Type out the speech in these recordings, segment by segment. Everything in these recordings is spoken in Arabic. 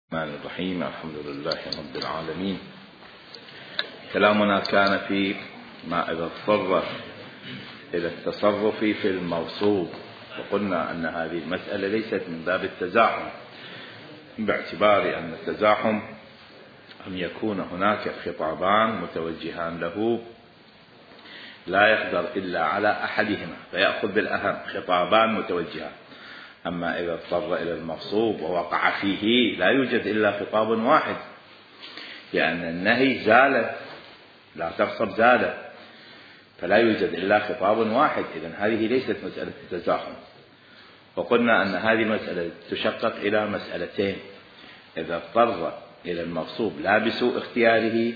الرحمن الرحيم. الحمد لله رب العالمين. كلامنا كان في ما إذا اضطر إلى التصرف في المغصوب، وقلنا أن هذه المسألة ليست من باب التزاحم، باعتبار أن التزاحم أن يكون هناك خطابان متوجهان له لا يقدر إلا على أحدهما فيأخذ بالأهم، خطابان متوجهان. أما إذا اضطر إلى المغصوب ووقع فيه لا يوجد إلا خطاب واحد، لأن النهي زال، لا تغصب زال، فلا يوجد إلا خطاب واحد. إذن هذه ليست مسألة التزاحم. وقلنا أن هذه المسألة تشقق إلى مسألتين: إذا اضطر إلى المغصوب لا بسوء اختياره،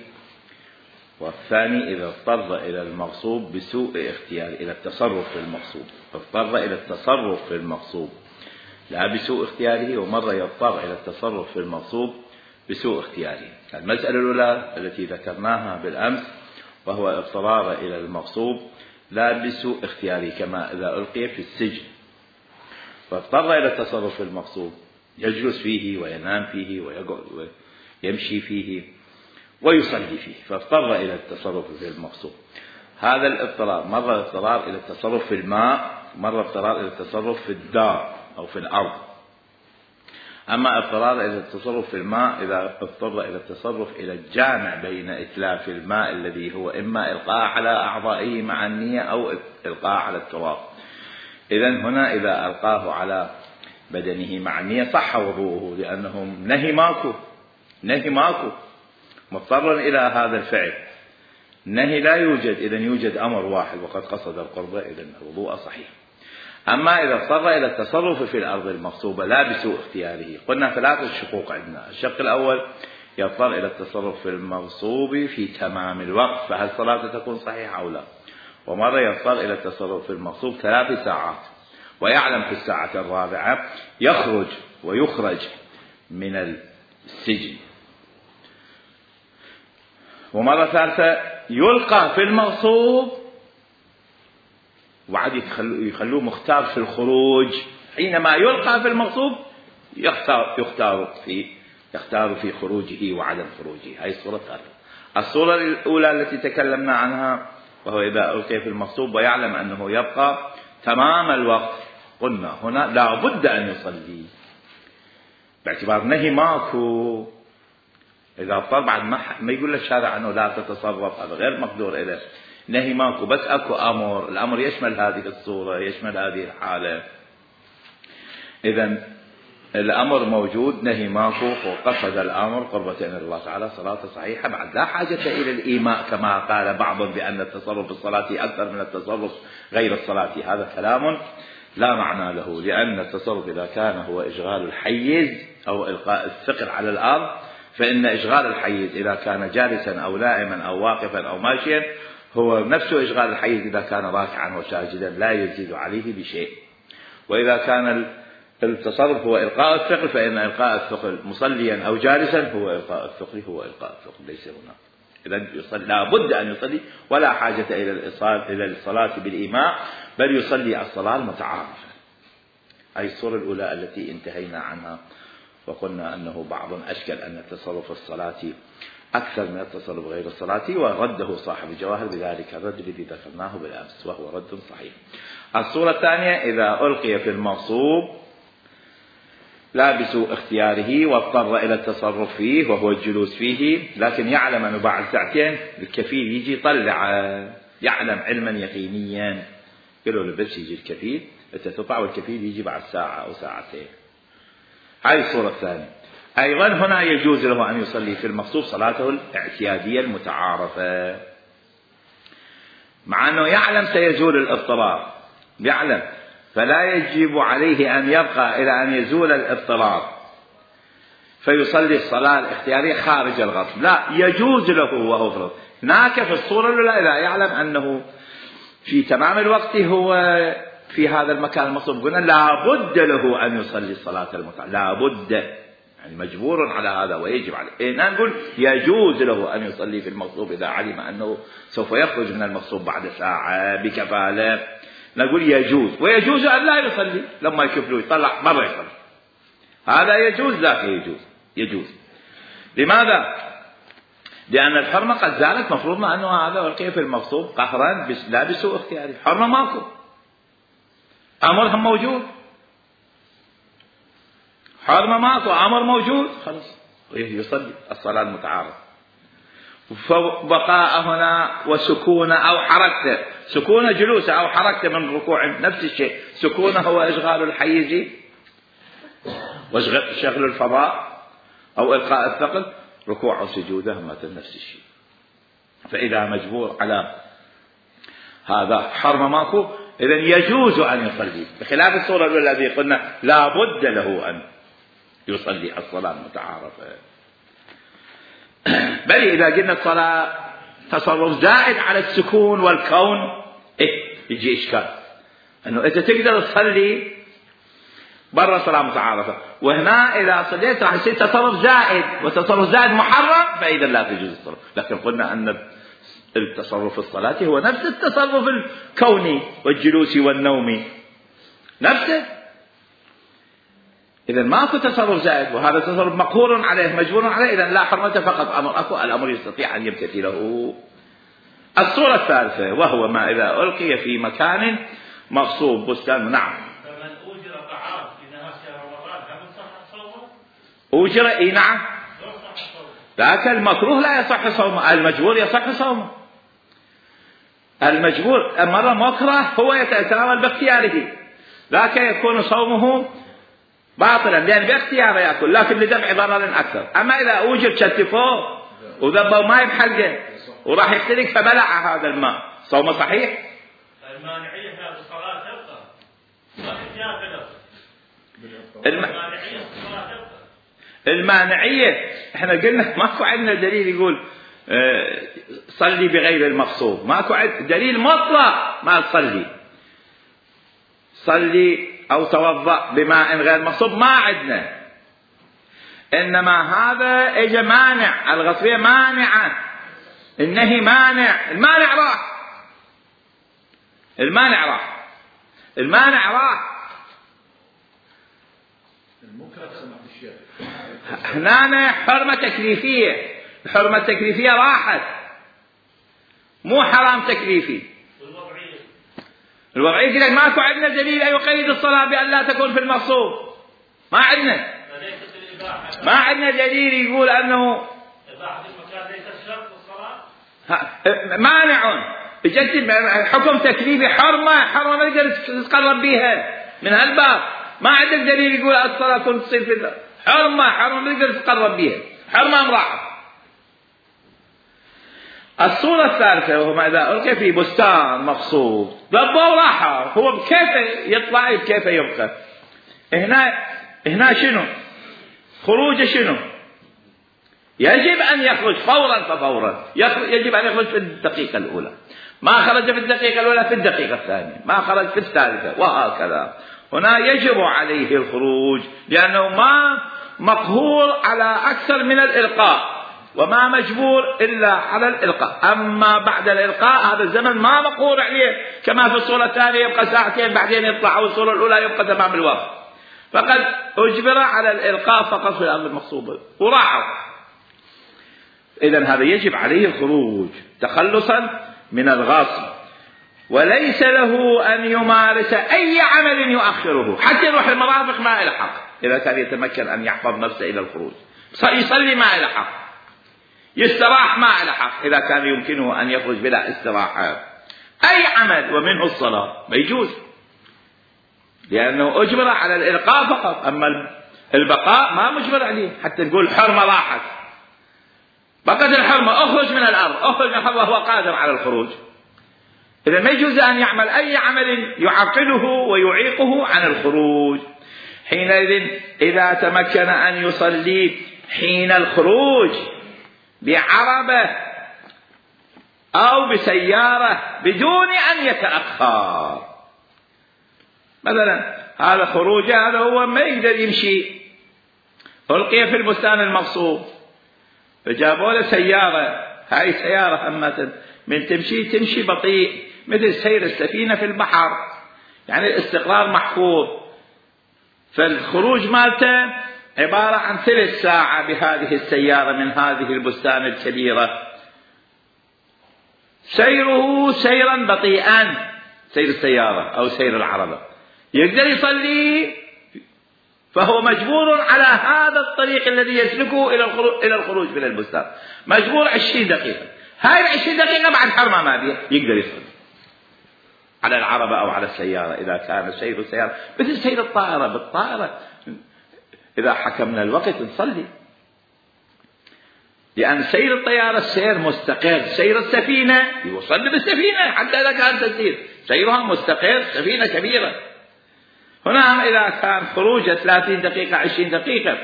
والثاني إذا اضطر إلى المغصوب بسوء اختياره، إلى التصرف في المغصوب. اضطر إلى التصرف في المغصوب لا بسوء اختياره، ومرة يضطر إلى التصرف في المغصوب بسوء اختياره. المسألة الأولى التي ذكرناها بالأمس وهو اضطرار إلى المغصوب لا بسوء اختياره، كما إذا ألقي في السجن فاضطر إلى التصرف في المغصوب، يجلس فيه وينام فيه ويقعد ويمشي فيه ويصلي فيه، فاضطر إلى التصرف في المغصوب. هذا الاضطرار مرة اضطرار إلى التصرف في الماء، مرة اضطرار إلى التصرف في الدار أو في الأرض. أما اضطرار إلى التصرف في الماء إذا اضطر إلى التصرف إلى الجامع بين إتلاف الماء الذي هو إما إلقاء على أعضائه مع النية أو إلقاء على التراب. إذن هنا إذا ألقاه على بدنه مع النية صح وضوءه، لأنه نهي ماكو مضطرا إلى هذا الفعل. النهي لا يوجد، إذن يوجد أمر واحد وقد قصد القربة، إذن الوضوء صحيح. أما إذا اضطر إلى التصرف في الأرض المغصوبة لا بسوء اختياره، قلنا ثلاثة شقوق عندنا. الشق الأول يضطر إلى التصرف في المغصوب في تمام الوقت، فهل صلاته تكون صحيحة أو لا؟ ومرة يضطر إلى التصرف في المغصوب 3 ساعات ويعلم في الساعة الرابعة يخرج من السجن. ومرة ثالثة يلقى في المغصوب وعد يخلوه مختار في الخروج. حينما يلقى في المغصوب يختار في خروجه وعدم خروجه. هذه الصورة الثالثة. الصورة الأولى التي تكلمنا عنها وهو إذا ألقي في المغصوب ويعلم أنه يبقى تمام الوقت، قلنا هنا لا بد أن يصلي باعتبار نهي ماكو. إذا اضطر بعد ما يقول للشارع أنه لا تتصرف، هذا غير مقدور إليه، نهي ماكو، بس أكو أمر، الأمر يشمل هذه الصورة، يشمل هذه الحالة. إذن الأمر موجود، نهي ماكو، وقصد الأمر قربة إلى الله تعالى، صلاة صحيحة بعد لا حاجة إلى الإيماء كما قال بعض بأن التصرف في الصلاة أكثر من التصرف غير الصلاة. هذا كلام لا معنى له، لأن التصرف إذا كان هو إشغال الحيز أو إلقاء الثقل على الأرض، فإن إشغال الحيز إذا كان جالسا أو نائما أو واقفا أو ماشيا هو نفس إشغال الحيز إذا كان راكعا وساجدا، لا يزيد عليه بشيء. وإذا كان التصرف هو إلقاء الثقل، فإن إلقاء الثقل مصليا أو جالسا هو إلقاء الثقل ليس هنا. إذن لا بد أن يصلي ولا حاجة إلى الصلاة بالإيماء، بل يصلي الصلاة المتعارفة. هذه الصورة الأولى التي انتهينا عنها، وقلنا أنه بعض أشكل أن التصرف الصلاة أكثر من التصرف غير الصلاة، ورده صاحب الجواهر بذلك الرد الذي ذكرناه بالأمس، وهو رد صحيح. الصورة الثانية إذا ألقي في المغصوب لا بسوء اختياره واضطر إلى التصرف فيه وهو الجلوس فيه، لكن يعلم أنه بعد ساعتين الكفيل يجي يطلع، يعلم علما يقينيا، قالوا له بس يجي الكفيل، أنت تطلع والكفيل يجي بعد ساعة أو ساعتين. هذه الصورة الثانية. أيضا هنا يجوز له أن يصلي في المغصوب صلاته الاعتيادية المتعارفة، مع أنه يعلم سيزول الاضطرار، يعلم، فلا يجب عليه أن يبقى إلى أن يزول الاضطرار فيصلي الصلاة الاختيارية خارج الغصب، لا، يجوز له وهو فرض. هناك في الصورة الأولى إذا يعلم أنه في تمام الوقت هو في هذا المكان المغصوب، قلنا لا بد له أن يصلي الصلاة المتعارفة، لا بد، يعني مجبور على هذا ويجب عليه. نقول يجوز له أن يصلي في المغصوب إذا علم أنه سوف يخرج من المغصوب بعد ساعة بكفالة، نقول يجوز. ويجوز أن لا يصلي، لما يشوف له يطلع مرة يصلي، هذا يجوز ذاك يجوز. يجوز. لماذا؟ لأن الحرمة قد زالت، مفروضنا أنه هذا ألقي في المغصوب قهرا لا بسوء اختياري. حرمة ماكو، أمرهم موجود، حرمة ماكو، أمر موجود، خلاص يصلي الصلاة المتعارضة. فبقاء هنا وسكونه أو حركته، سكونه جلوسه أو حركته من ركوع نفس الشيء. سكونه هو إشغال الحيز وشغل الفضاء أو إلقاء الثقل، ركوع وسجوده مثل نفس الشيء. فإذا مجبور على هذا حرمة ماكو، إذن يجوز أن يصلي، بخلاف الصورة الأولى الذي قلنا لا بد له أن يصلي الصلاة المتعارفة. بل إذا قلنا الصلاة تصرف زائد على السكون والكون، يجي إشكال أنه أنت تقدر تصلي برا صلاة متعارفة، وهنا إذا صليت راح يصير تصرف زائد، وتصرف زائد محرم، فإذا لا تجوز الصلاة. لكن قلنا أن التصرف الصلاة هو نفس التصرف الكوني والجلوس والنوم نفسه. إذا ماكو تصرف زائد، وهذا تصرف مقهور عليه مجبور عليه، إذا لا حرمة فقط أمر أكو، الأمر يستطيع أن يمتثله. الصورة الثالثة وهو ما إذا ألقي في مكان مغصوب بستان. نعم. فمن أوجر طعام في نهار شهر رمضان هل يصح صومه؟ أوجر إي نعم، ذاك المكروه لا يصح صومه، المجبور يصح صومه. المجبور مرة مكره هو يتناول باختياره، ذاك يكون صومه باطلا لأن باختياره يأكل، لكن لدفع ضرر أكثر. أما إذا أوجر شتفوه وذبوا ماء بحلقه وراح يختلق فبلع هذا الماء، صومه صحيح. المانعية في هذه الصلاة تبقى، ما فيها خلاف. المانعية في الصلاة تبقى. المانعية احنا قلنا ماكو عندنا دليل يقول صلي بغير المغصوب، ماكو دليل مطلق ما تصلي، صلي أو توضأ بماء غير مغصوب ما عندنا. إنما هذا إجا مانع، الغصبية مانعة، النهي مانع، المانع راح، المانع راح، المانع راح. هنا حرمة تكليفية، الحرمة التكليفية راحت، مو حرام تكليفي. الوضعية يقول لك ماكو عندنا دليل أن يقيد الصلاة بأن لا تكون في المغصوب، ما عندنا، ما عندنا دليل يقول أنه إباحة المكان ليست شرط الصلاة. مانع بجد حكم تكليفي، حرمة ما تقدر تتقرب بها من هالباب. ما عندك دليل يقول الصلاة كنت تصير في حرمة ما تقدر تتقرب بها، حرمة امرأة. الصورة الثالثة وهو ما إذا ألقي في بستان مغصوب ضبه وراحة، هو بكيف يطلع بكيف يبقى. هنا شنو خروج؟ شنو يجب أن يخرج فورا ففورا، يجب أن يخرج في الدقيقة الأولى، ما خرج في الدقيقة الأولى في الدقيقة الثانية، ما خرج في الثالثة، وهكذا. هنا يجب عليه الخروج لأنه ما مقهور على أكثر من الإلقاء، وما مجبور إلا على الإلقاء. أما بعد الإلقاء هذا الزمن ما مقهور عليه، كما في الصورة الثانية يبقى ساعتين بعدين يطلع، والصورة الأولى يبقى تمام الوقت، فقد أجبر على الإلقاء فقط في الأرض المغصوبة وراحوا. إذن هذا يجب عليه الخروج تخلصا من الغاصب، وليس له أن يمارس أي عمل يؤخره حتى يروح المرافق ما إلى حق، إذا كان يتمكن أن يحفظ نفسه إلى الخروج. يصلي ما إلى حق، يستراح ما إلى حق، إذا كان يمكنه أن يخرج بلا استراحة. أي عمل ومنه الصلاة ما يجوز، لأنه أجبر على الإلقاء فقط، أما البقاء ما مجبر عليه. حتى نقول حرمة راحت، بقت الحرمة، أخرج من الأرض، أخرج من الأرض وهو قادر على الخروج. إذا ما يجوز أن يعمل أي عمل يعطله ويعيقه عن الخروج. حينئذ إذا تمكن أن يصلي حين الخروج بعربة أو بسيارة بدون أن يتأخر، مثلا هذا خروج، هذا هو ما يقدر يمشي، ألقي في البستان المغصوب فجابوا له سيارة، هاي سيارة أما من تمشي بطيء مثل سير السفينة في البحر، يعني الاستقرار محفوظ، فالخروج مالته عبارة عن ثلث ساعة بهذه السيارة من هذه البستان الكبيرة، سيره سيرا بطيئا، سير السيارة أو سير العربة، يقدر يصلي، فهو مجبور على هذا الطريق الذي يسلكه إلى الخروج من البستان، مجبور 20 دقيقة. هاي 20 دقيقة بعد حرمة ما بيه يقدر يصلي على العربة أو على السيارة إذا كان سير السيارة مثل سير الطائرة. بالطائرة إذا حكمنا الوقت نصلي، لأن سير الطيارة السير مستقر، سير السفينة يصلي بالسفينة حتى إذا كانت تسير سيرها مستقر، سفينة كبيرة. هنا إذا كان خروجه 30 دقيقة 20 دقيقة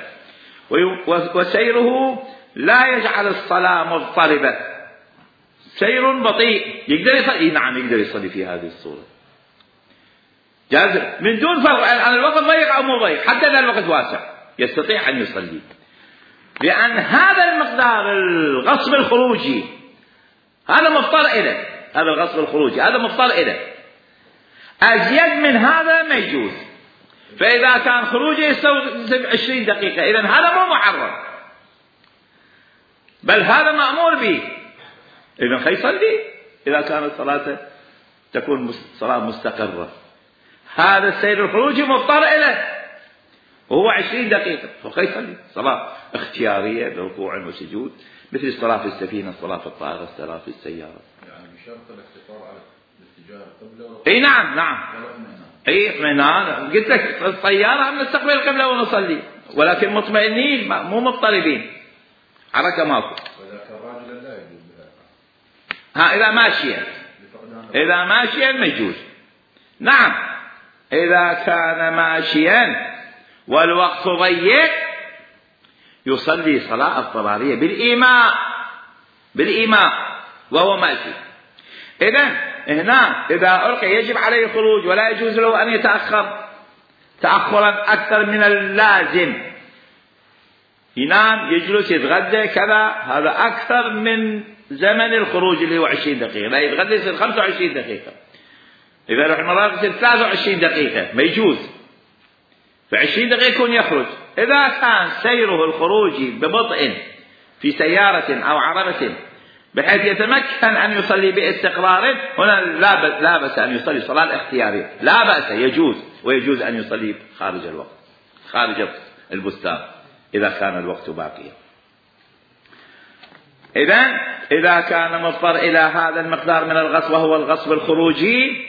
وسيره لا يجعل الصلاة مضطربة، سير بطيء، يقدر يصلي. نعم يقدر يصلي في هذه الصورة جاز من دون فرق عن الوقت ضيق أو مو ضيق، حتى إذا الوقت واسع يستطيع أن يصلي، لأن هذا المقدار الغصب الخروجي هذا مضطر إليه، هذا الغصب الخروجي هذا مضطر إليه، أزيد من هذا ما يجوز. فإذا كان خروجه يستوعب 20 دقيقة إذن هذا مو محرم، بل هذا مأمور به، إذن خيصلي إذا كانت صلاته تكون صلاة مستقرة. هذا السير الخروجي مضطر إليه وهو 20 دقيقة، فخيصلي صلاة اختيارية بركوع وسجود مثل الصلاة في السفينة، الصلاة في الطائرة، الصلاة في السيارة. يعني بشرط الاقتصار على الاتجاه القبلة. اي نعم اي اطمئنان، قلت لك الطيارة نستقبل القبلة ونصلي، ولكن مطمئنين مو مضطربين، حركة ماكو. وإذا كان راجلا لا يجوز إذا ماشيا ما يجوز. نعم إذا كان ماشيا والوقت ضيق يصلي صلاة اضطرارية بالإيماء وهو ماشي. إذن هنا إذا ألقي يجب عليه الخروج ولا يجوز له أن يتأخر تأخرا أكثر من اللازم، ينام يجلس يتغدى كذا، هذا أكثر من زمن الخروج اللي هو 20 دقيقة، لا يتغدى يصير 25 دقيقة، إذا رح المرات يصير 23 دقيقة ما يجوز، ف20 دقيقة يكون يخرج. إذا كان سيره الخروجي ببطء في سيارة أو عربة بحيث يتمكن أن يصلي باستقرار، هنا لا بأس أن يصلي صلاة اختيارية، لا بأس، يجوز، ويجوز أن يصلي خارج الوقت، خارج البستان إذا كان الوقت باقيا. إذا كان مضطر إلى هذا المقدار من الغصب وهو الغصب الخروجي،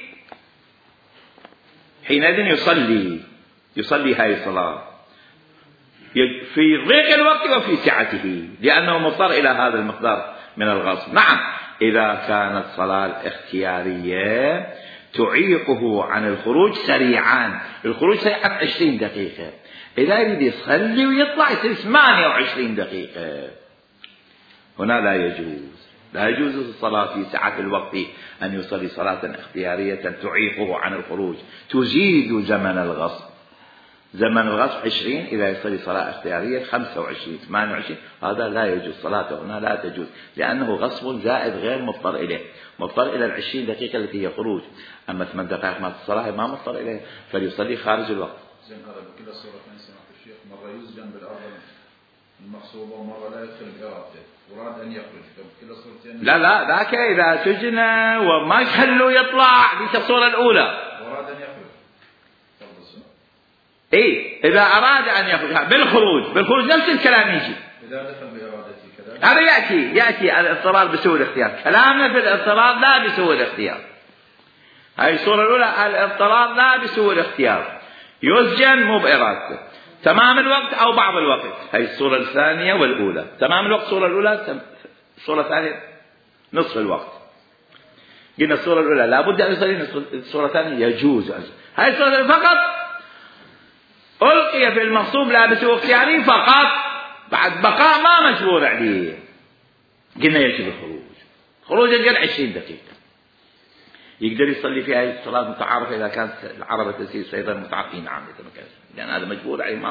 حينئذ يصلي هذه الصلاة في ضيق الوقت وفي سعته، لأنه مضطر إلى هذا المقدار من الغصب. نعم إذا كانت صلاة اختيارية تعيقه عن الخروج سريعا، الخروج سريعا 20 دقيقة، إذا يريد يصلي ويطلع يصير 28 دقيقة، هنا لا يجوز الصلاة في سعة الوقت أن يصلي صلاة اختيارية تعيقه عن الخروج، تزيد زمن الغصب. زمن الغصب 20، إذا يصلي صلاة اختيارية 25 28، هذا لا يجوز، صلاته هنا لا تجوز، لأنه غصب زائد غير مضطر إليه، مضطر إلى 20 دقيقة التي هي خروج، أما 8 دقائق ما الصلاة ما مضطر إليه، فليصلي خارج الوقت. زين هذا بكل صورتين سمعت الشيخ، مرة يسجن بالأرض المغصوبة ومرة لا يدخل بإرادته وراد أن يخرج، فبكل صورتين لا ذاك إذا سجن وما يخلوا يطلع في الصورة الأولى وراد أن يخرج. إذا أراد أن يخرج بالخروج نفس الكلام يجي. إذا دخل بإرادته كذلك. هذا يأتي الاضطرار بسوء الاختيار، كلامنا في الاضطرار لا بسوء الاختيار. هاي الصورة الأولى الاضطرار لا بسوء الاختيار، يسجن مو بإرادته تمام الوقت أو بعض الوقت. هاي الصورة الثانية والأولى تمام الوقت، الصورة الأولى، الصورة الثانية نصف الوقت. قلنا الصورة الأولى لابد أن يصلي، الصورة الثانية يجوز. هاي الصورة فقط ألقي في المغصوب لا بسوء اختياري فقط، بعد بقاء ما مجبور عليه. قلنا يجب خروج قل 20 دقيقة، يقدر يصلي في هذه الصلاة متعارفة إذا كانت العربة تسير سيرا متعارفين عام، لأن هذا مجبور عليه،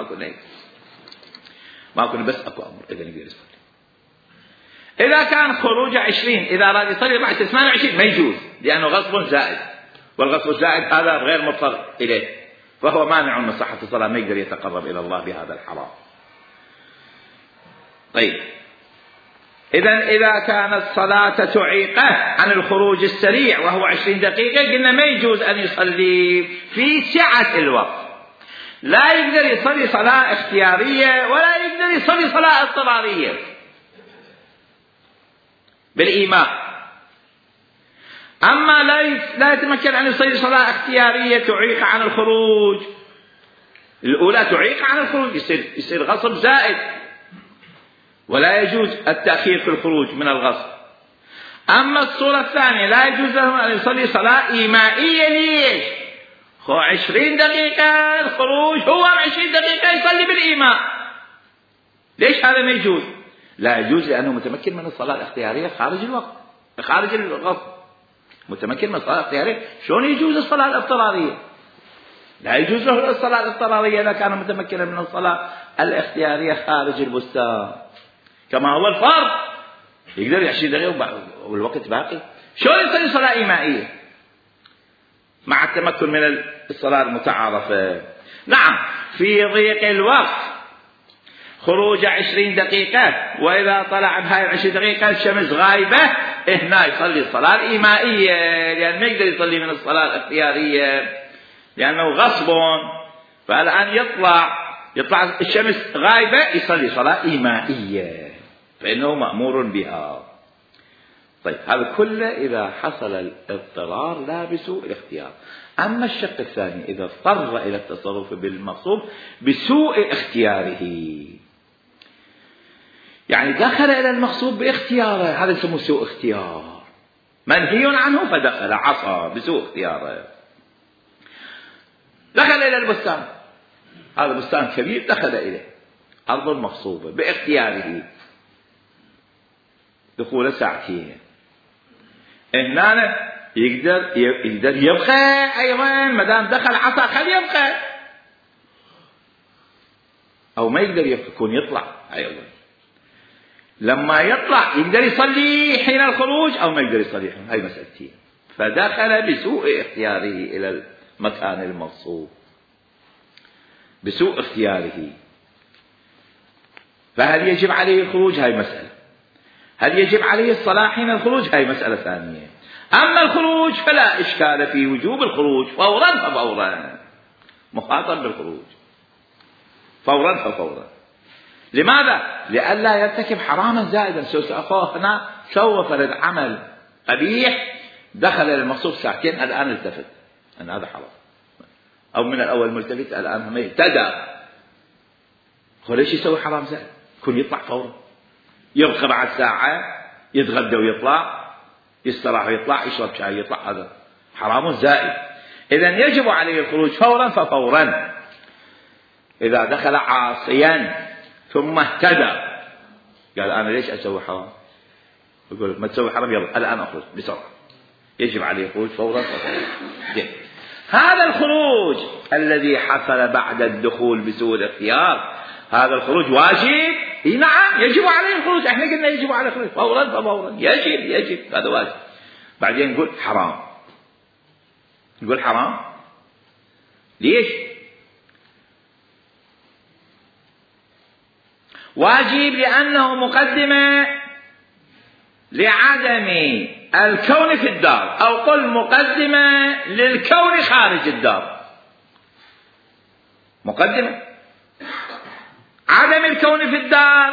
ما كنا بس أكو أمر إذا يقدر يصلي. إذا كان خروج 20، إذا أراد يصلي بعد 28 ما يجوز، لأنه غصب زائد، والغصب الزائد هذا غير مضطر إليه، فهو مانع من صحة الصلاة، ما يقدر يتقرب إلى الله بهذا الحرام. طيب إذا كانت صلاة تعيقه عن الخروج السريع وهو 20 دقيقة قلنا ما يجوز أن يصلي في سعة الوقت، لا يقدر يصلي صلاة اختيارية ولا يقدر يصلي صلاة اضطرارية بالإيماء. أما لا يتمكن أن يصلي صلاة اختيارية تعيق عن الخروج، الأولى تعيق عن الخروج يصير غصب زائد، ولا يجوز التأخير في الخروج من الغصب. أما الصورة الثانية لا يجوز له أن يصلي صلاة إيمائية. ليش؟ 20 دقيقة الخروج، هو 20 دقيقة يصلي بالإيماء. ليش هذا ما يجوز؟ لا يجوز لأنه متمكن من الصلاة الاختيارية خارج الوقت، خارج الغصب، متمكن من الصلاة الاختيارية. شلون يجوز الصلاة الاضطرارية؟ لا يجوز له الصلاة الاضطرارية إذا كان متمكنا من الصلاة الاختيارية خارج البستان، كما هو الفرض يقدر 20 دقيقة والوقت باقي. شلون يصلي صلاة إيمائية مع التمكن من الصلاة المتعارفة؟ نعم، في ضيق الوقت خروج 20 دقيقة، وإذا طلع بهاي 20 دقيقة الشمس غايبة، هنا يصلي الصلاة الإيمائية، لأن ما يقدر يصلي من الصلاة الاختيارية لأنه غصب. فالآن يطلع الشمس غايبة، يصلي صلاة إيمائية فإنه مأمور بها. طيب هذا كله إذا حصل الاضطرار لا بسوء الاختيار. أما الشق الثاني إذا اضطر إلى التصرف بالمغصوب بسوء اختياره، يعني دخل إلى المغصوب باختياره، هذا يسمى سوء اختيار، منهي عنه فدخل عصى بسوء اختياره. دخل إلى البستان، هذا بستان كبير دخل إليه، أرض مغصوبة باختياره، دخول ساعتين، هنا يقدر يبقى أيضا ما دام دخل عصا خلي يبقى، أو ما يقدر يبقى يكون يطلع أيضا. لما يطلع يقدر يصلي حين الخروج أو ما يقدر يصلي حين، هاي مسألتين. فدخل بسوء اختياره إلى المكان المغصوب بسوء اختياره، فهل يجب عليه الخروج؟ هاي مسألة. هل يجب عليه الصلاة حين الخروج؟ هاي مسألة ثانية. أما الخروج فلا إشكال في وجوب الخروج فورا ففورا، مخاطب بالخروج فورا ففورا. لماذا؟ لئلا يرتكب حراما زائدا. أخوه هنا سوى فرد عمل قبيح، دخل إلى المغصوب ساعتين، الآن التفت أن هذا حرام، أو من الأول ملتفت الآن هم اهتدى، ليش يسوي حرام زائد؟ يكون يطلع فورا، يبقى بعد ساعة يتغدى ويطلع، يستراح ويطلع، يشرب شاي يطلع، هذا حرام زائد. إذن يجب عليه الخروج فورا ففورا. إذا دخل عاصيا ثم اهتدى قال أنا ليش أسوي حرام؟ يقول ما تسوي حرام، يلا الآن أخرج بسرعة. يجب عليه الخروج فورا ففورا. هذا الخروج الذي حصل بعد الدخول بسوء الاختيار، هذا الخروج واجب. نعم يجب عليه الخروج، احنا قلنا يجب عليه الخروج فورا ففورا، يجب هذا واجب. بعدين نقول حرام، نقول حرام ليش؟ واجب لأنه مقدمة لعدم الكون في الدار، أو قل مقدمة للكون خارج الدار. مقدمة عدم الكون في الدار،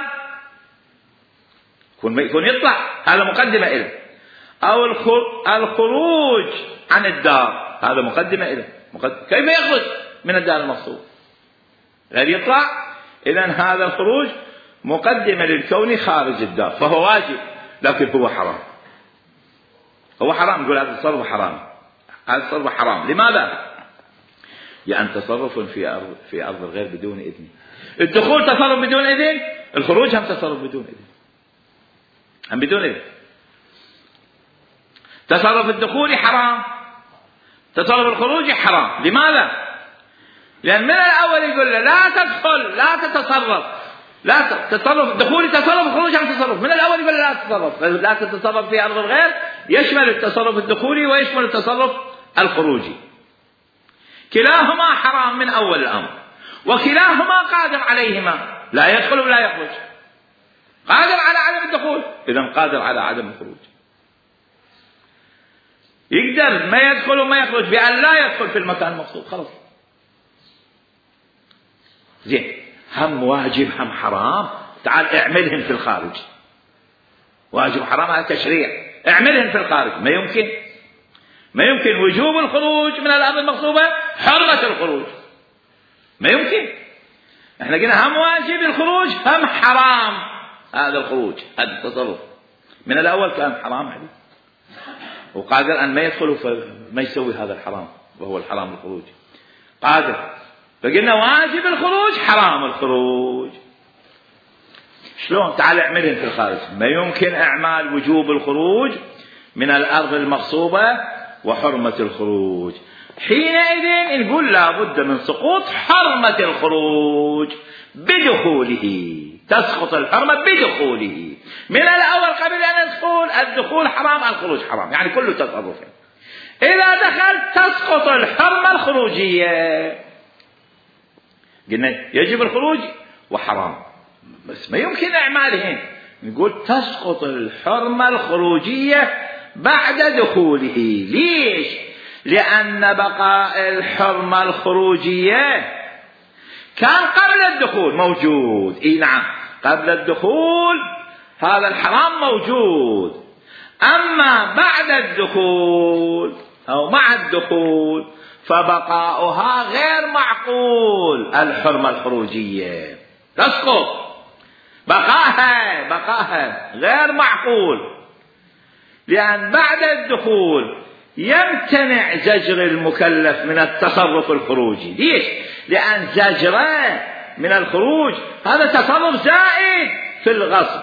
يكون يطلع، هذا مقدمة إله، أو الخروج عن الدار، هذا مقدمة إله. كيف يخرج من الدار المغصوب؟ غير يطلع. إذن هذا الخروج مقدمة للكون خارج الدار، فهو واجب، لكن هو حرام. هو حرام، نقول هذا التصرف حرام، هذا التصرف حرام. لماذا؟ لأن تصرف في أرض الغير بدون إذن. الدخول تصرف بدون إذن، الخروج هم تصرف بدون إذن، هم بدون إذن. تصرف الدخول حرام، تصرف الخروج حرام. لماذا؟ لأن من الأول يقول له لا تدخل، لا تتصرف، لا تتصرف، الدخول تصرف، الخروج هم تصرف. من الأول يقول له لا تتصرف، لا تتصرف في أرض الغير يشمل التصرف الدخولي ويشمل التصرف الخروجي. كلاهما حرام من أول الأمر، وكلاهما قادر عليهما، لا يدخل ولا يخرج. إذن قادر على عدم الخروج. يقدر ما يدخل وما يخرج بأن لا يدخل في المكان المقصود، خلاص. زين، هم واجب هم حرام، تعال اعملهن في الخارج. واجب حرام هذا تشريع، اعملهن في الخارج. ما يمكن وجوب الخروج من الأرض المغصوبة، حرمة الخروج، ما يمكن. احنا قلنا هم واجب الخروج هم حرام هذا الخروج، هذا التصرف من الأول كان حرام عليه، وقادر أن ما يدخل فما يسوي هذا الحرام وهو الحرام الخروج، قادر. فقلنا واجب الخروج حرام الخروج. شلون؟ تعال اعملهن في الخارج. ما يمكن اعمال وجوب الخروج من الأرض المغصوبة وحرمة الخروج. حينئذ نقول لا بد من سقوط حرمة الخروج بدخوله، تسقط الحرمة بدخوله. من الأول قبل أن يدخل، الدخول حرام الخروج حرام، يعني كله تصرف. إذا دخل تسقط الحرمة الخروجية. قلنا يجب الخروج وحرام، بس ما يمكن أعمالهن. نقول تسقط الحرمة الخروجية بعد دخوله. ليش؟ لأن بقاء الحرمة الخروجية كان قبل الدخول موجود. اي نعم، قبل الدخول هذا الحرام موجود، أما بعد الدخول أو مع الدخول فبقاؤها غير معقول. الحرمة الخروجية تسقط، بقاها غير معقول، لأن بعد الدخول يمتنع زجر المكلف من التصرف الخروجي. ليش؟ لأن زجره من الخروج هذا تصرف زائد في الغصب.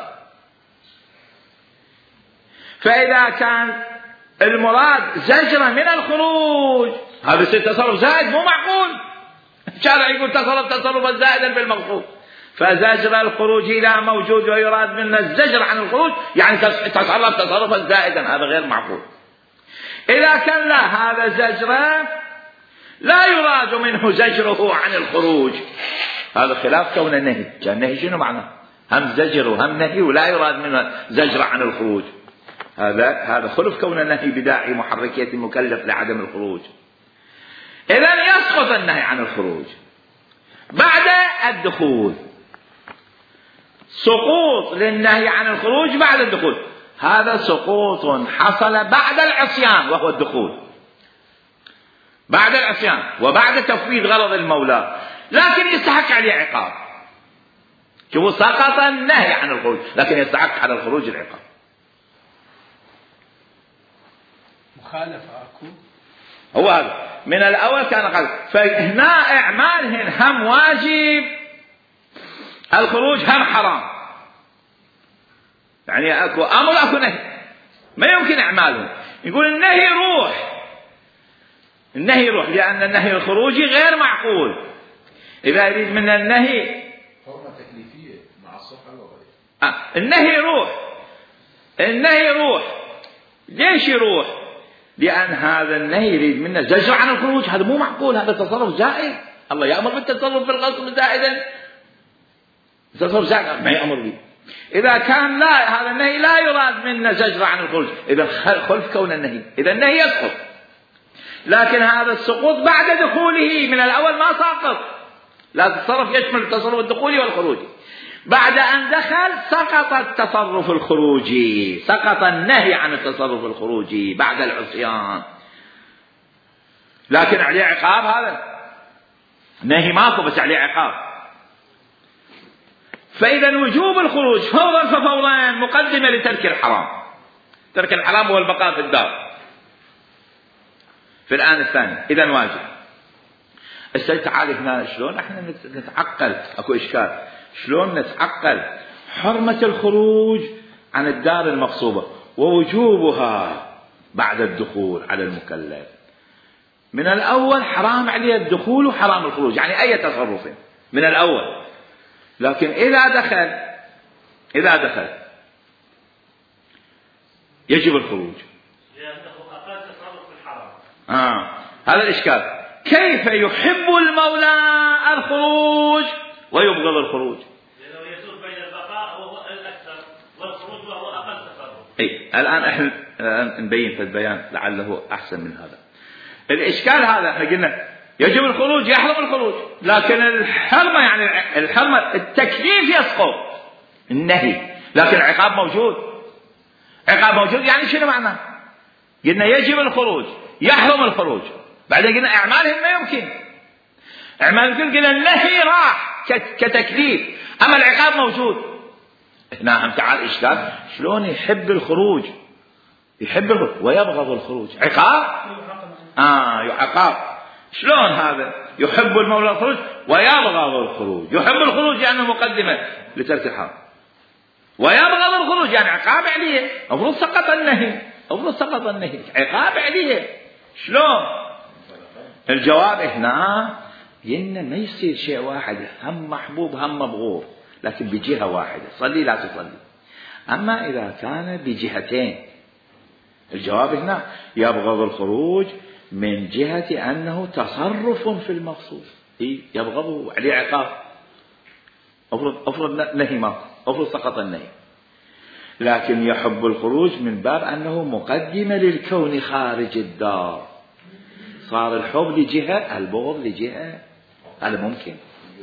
فإذا كان المراد زجره من الخروج، هذا يصير تصرف زائد مو معقول. الشارع يقول تصرفا زائدا بالمغصوب، فزجر الخروج لا موجود ويراد منه الزجر عن الخروج، يعني تصرف تصرفا زائدا، هذا غير معقول. إذا كان لا، هذا زجره لا يراد منه زجره عن الخروج، هذا خلاف كون النهي. كان النهي شنو معناه؟ هم زجر وهم نهي ولا يراد منه زجر عن الخروج. هذا خلف كون النهي بداعي محركية المكلف لعدم الخروج. إذن يسقط النهي عن الخروج بعد الدخول. سقوط للنهي عن الخروج بعد الدخول، هذا سقوط حصل بعد العصيان وهو الدخول، بعد العصيان وبعد تفويض غرض المولى، لكن يستحق عليه عقاب. شوفوا، سقط النهي عن الخروج لكن يستحق على الخروج العقاب. مخالفة أكو هو هذا من الأول كان قال. فهنا إعمالهن هم واجب الخروج هم حرام، يعني أكو أمر أكو نهي، ما يمكن إعمالهم. يقول النهي يروح لأن النهي الخروجي غير معقول. إذا يريد من النهي حرمة تكليفية مع الصحة الوضعية. النهي يروح. ليش يروح؟ لأن هذا النهي يريد منه زجر عن الخروج، هذا مو معقول، هذا تصرف زائد. الله يأمر بالتصرف في الغصب زائدا، تصرف زائد ما يأمر به. إذا كان لا، هذا النهي لا يراد منه زجر عن الخروج، إذا خلف كون النهي، إذا النهي يسقط. لكن هذا السقوط بعد دخوله، من الأول ما ساقط. لا، التصرف يشمل التصرف الدخولي والخروجي. بعد أن دخل سقط التصرف الخروجي، سقط النهي عن التصرف الخروجي بعد العصيان، لكن عليه عقاب. هذا نهي ماكو بس عليه عقاب. فإذا وجوب الخروج فورا ففورا مقدمة لترك الحرام. ترك الحرام هو البقاء في الدار في الآن الثاني، إذا واجب. تعال هنا شلون احنا نتعقل، اكو إشكال، شلون نتعقل حرمة الخروج عن الدار المغصوبة ووجوبها بعد الدخول على المكلف. من الأول حرام عليه الدخول وحرام الخروج، يعني أي تصرف من الأول. لكن إذا دخل يجب الخروج، لأنه أقل تصرف في الحرام. هذا الإشكال. كيف يحب المولى الخروج ويبغض الخروج؟ لأنه يسوق بين البقاء وهو الأكثر والخروج وهو الآن احنا نبين في البيان لعله أحسن من هذا. الإشكال هذا احنا قلنا يجب الخروج، يحرم الخروج، لكن الحرمة يعني الحرمة التكليف يسقط النهي، لكن العقاب موجود. عقاب موجود يعني شنو معناه؟ قلنا يجب الخروج، يحرم الخروج، بعدين قلنا أعمالهم ما يمكن، أعمال قلنا النهي راح كتكليف، أما العقاب موجود. هنا هم تعال إشكال، شلون يحب الخروج، يحب الخروج ويبغض الخروج، عقاب؟ عقاب. شلون هذا؟ يحب المولى الخروج ويبغض الخروج، يحب الخروج يعني مقدمة لترك الحرام، ويبغض الخروج يعني عقاب عليه، المفروض سقط النهي، المفروض سقط النهي، عقاب عليه. شلون؟ الجواب هنا قلنا ما يصير شيء واحد، هم محبوب هم مبغوض، لكن بجهة واحدة، صلي لا تصلي. أما إذا كان بجهتين، الجواب هنا يبغض الخروج من جهة أنه تصرف في المقصود، يبغضه عليه عقاب، أفرض نهي ما، أفرض سقط النهي، لكن يحب الخروج من باب أنه مقدمة للكون خارج الدار، صار الحب لجهة البغض لجهة، هذا ممكن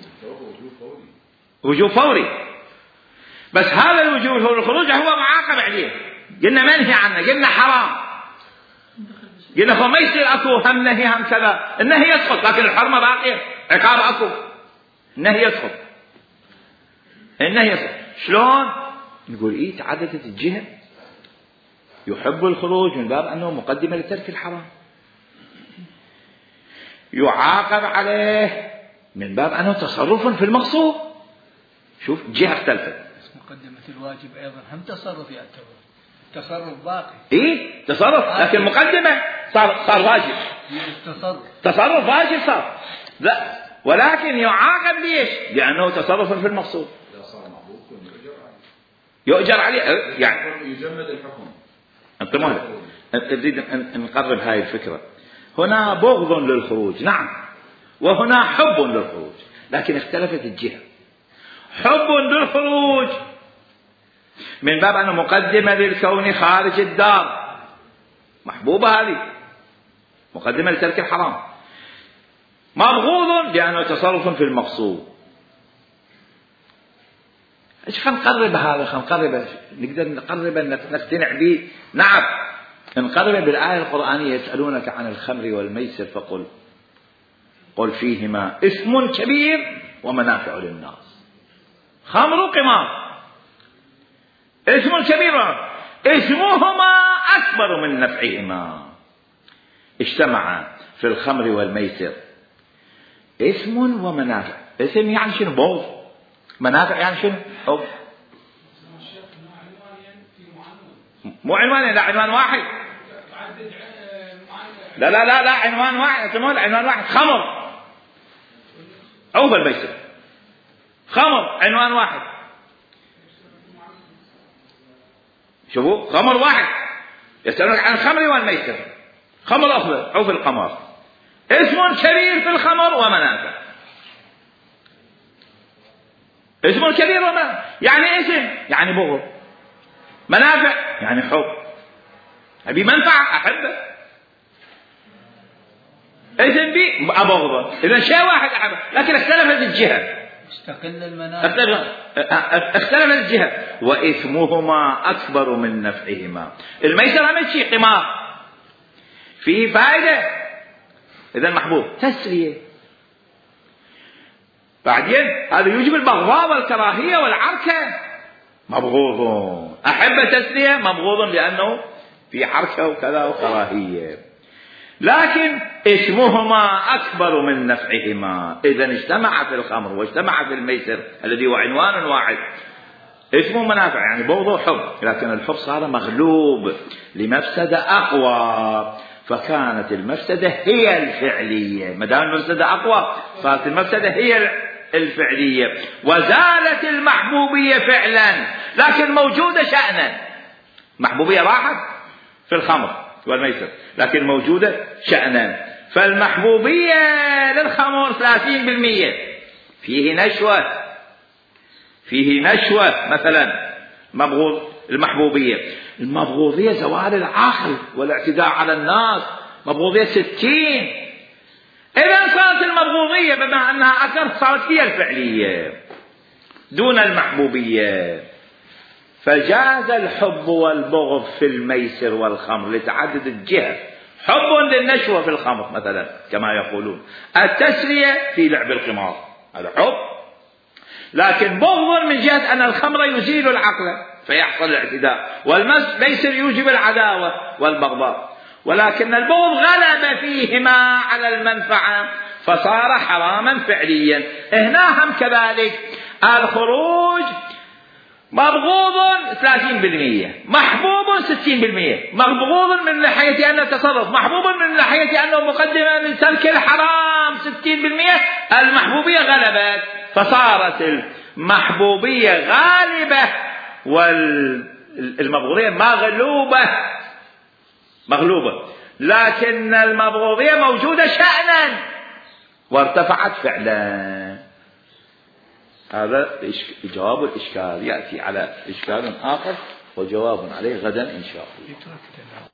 وجوب فوري، بس هذا الوجوب الفوري الخروج هو معاقب عليه، قلنا منهي عنه، قلنا حرام، قلنا فما يصير أكو هم نهي هم كذا، النهي يسقط لكن الحرمة باقية، عقاب أكو، النهي يسقط، النهي يسقط. شلون؟ نقول تعددت الجهة، يحب الخروج من باب أنه مقدمة لترك الحرام، يعاقب عليه من باب أنه تصرف في المقصود. شوف جهة اختلفت. مقدمة الواجب أيضا هم تصرف يعتبر تصرف باقي. تصرف لكن مقدمة صار واجب. تصرف واجب صار. لا ولكن يعاقب ليش؟ لأنه تصرف في المقصود. يؤجر عليه يعني يجمد الحكم. أنت ما تريد نقرب هاي الفكرة. هنا بغض للخروج نعم، وهنا حب للخروج، لكن اختلفت الجهة. حب للخروج من باب أنه مقدمة للكون خارج الدار، محبوبة هذه، مقدمة لترك الحرام. مبغوض لأنه تصرف في المقصود. ايش خلينا نقرب هذا، خلينا نقرب، نقدر نقرب نقتنع به. نعم نقرب بالآية القرآنية يسألونك عن الخمر والميسر قل فيهما اسم كبير ومنافع للناس. خمر وقمار اسم كبير، اسمهما أكبر من نفعهما. اجتمع في الخمر والميسر اسم ومنافع. اسم يعني شنو؟ بغض. منافع يعني شنو؟ حب. مو عنوان، لا عنوان واحد، لا لا لا لا عنوان واحد، عنوان واحد. خمر أو الميسر، خمر عنوان واحد. شوفوا خمر واحد، يسألونك عن الخمر والميسر، خمر أخضر أو في القمر، اسم كبير في الخمر ومنافع. اسم كبير ومنافع يعني اسم يعني بغض، منافع يعني حب، أبي منفعة أحبه، اسم بي أبغضه، إذا شيء واحد أحبه، لكن اختلفت الجهة، استقل المنافع، اختلفت الجهة. وإثمهما أكبر من نفعهما. الميسر هم شيء قمار فيه فائدة، إذا محبوب تسلية. بعدين هذا يوجب البغضاء والكراهية والعركة. مبغوض أحب تسلية، مبغوض لأنه في حركة وكذا وكراهية. لكن اسمهما أكبر من نفعهما. إذا اجتمع في الخمر واجتمع في الميسر الذي هو عنوان واحد، اسمه منافع يعني بغض وحب، لكن الحب صار مغلوب لمفسدة أقوى، فكانت المفسدة هي الفعلية. ما دام المفسدة أقوى صارت المفسدة هي الفعلية، وزالت المحبوبية فعلا لكن موجودة شأنا. محبوبية راحت في الخمر والميسر لكن موجودة شأنا. فالمحبوبية للخمر 30%، فيه نشوة مثلا مبغوض المحبوبية، المبغوضية زوال العقل والاعتداء على الناس، مبغوضية 60. إذا صارت المبغوضية بما أنها أكثر صارت هي الفعلية دون المحبوبية، فجاز الحب والبغض في الميسر والخمر لتعدد الجهة. حب للنشوة في الخمر مثلا كما يقولون، التسلية في لعب القمار هذا حب، لكن بغض من جهة أن الخمر يزيل العقل فيحصل الاعتداء، والميسر يوجب العداوة والبغضاء، ولكن البغض غلب فيهما على المنفعة فصار حراما فعليا. هنا هم كذلك الخروج مبغوض 30%، محبوب 60%، مبغوض من ناحية أنه تصرف، محبوب من ناحية أنه مقدمة من ترك الحرام 60%، المحبوبية غلبت فصارت المحبوبية غالبة والمبغوضية مغلوبة، لكن المبغوضية موجودة شأنا وارتفعت فعلا. هذا جواب الإشكال، يأتي على إشكال آخر وجواب عليه غدا إن شاء الله.